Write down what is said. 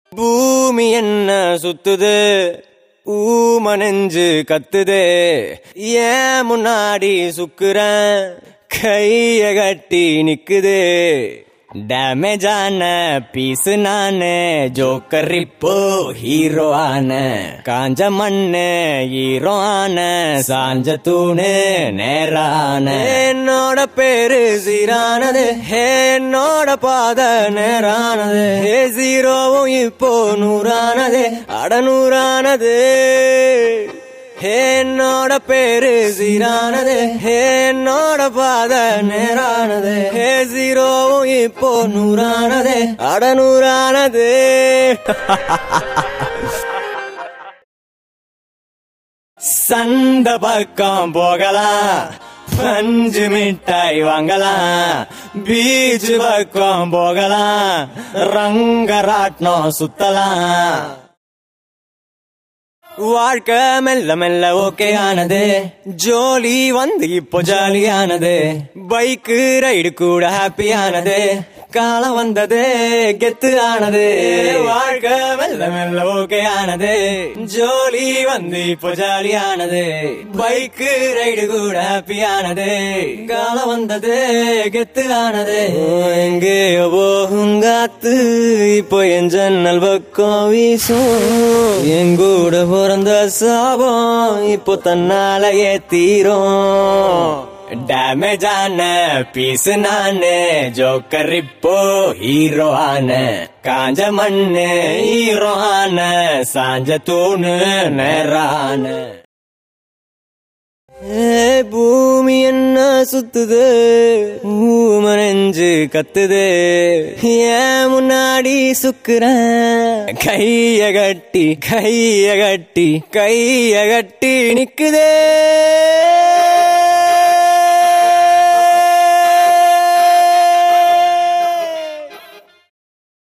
பூமி என்ன சுத்துது, ஊமனெஞ்சு கத்துதே, ஏன் முன்னாடி சுக்குறேன் கைய கட்டி நிக்குதே. டேமேஜான பீசு நானே, ஜோக்கர் இப்போ ஹீரோ ஆன, காஞ்ச மண்ணு ஹீரோ ஆன, சாஞ்ச தூணு நேரான. என்னோட பேரு சீரானது, என்னோட பாத நேரானது, ஜீரோவும் இப்போ நூறானது, அடநூறானது. என்னோட பேரு சீரானது, என்னோட பாத நேரானது, ஜீரோவும் இப்போ நூறானது, அடநூறானது. சந்த பக்கம் போகலாம், பஞ்சு மிட்டாய் வாங்கலாம், பீச் பக்கம் போகலாம், ரங்கராட்னம் சுத்தலாம். வாழ்க்கை மெல்ல மெல்ல ஓகே ஆனது, ஜோலி வந்து இப்போ ஜாலியானது, பைக்கு ரைடு கூட ஹாப்பி ஆனது, காலம் வந்தது கெத்து ஆனது. வாழ்க்கை மெல்ல மெல்ல ஓகே ஆனது, ஜோலி வந்து இப்போ ஜாலியானது, பைக்கு ரைடு கூட ஹாப்பி ஆனது, காலம் வந்தது கெத்து ஆனது. எங்கேயோ போகும் காத்து இப்போ என் ஜன்னல் பக்கம் வீசும், எங்கூட பிறந்த சாபம் இப்போ தன்னாலேயே தீரும். டேமேஜான பீசு நானு, ஜோக்கர் இப்போ ஹீரோ ஆன, காஞ்ச மண்ணு ஹீரோ ஆன, சாஞ்ச தூணு நேரான. பூமி என்ன சுத்துது, ஊமனெஞ்சு கத்துது, ஏன் முன்னாடி சுக்குறேன் கைய கட்டி கைய கட்டி கைய கட்டி நிக்குதே.